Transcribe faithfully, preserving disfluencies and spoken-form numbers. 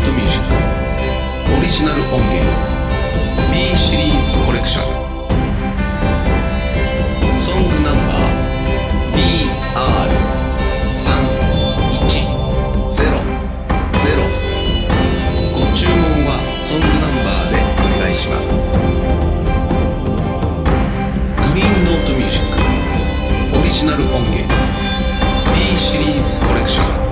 トミュージックオリジナル音源 B シリーズコレクションソングナンバー ビーアールさんいちゼロゼロ ご注文はソングナンバーでお願いします。グリーンノートミュージックオリジナル音源 B シリーズコレクション